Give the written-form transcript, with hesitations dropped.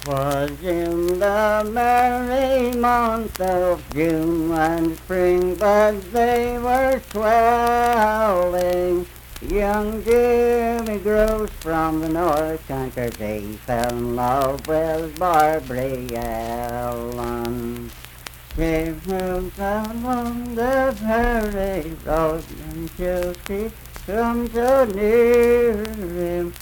'Twas in the merry month of June when spring buds they were swelling. Young Jimmy Gross from the North Country, he fell in love with Barbary Ellen. She moved along the prairie road and till she come so near him,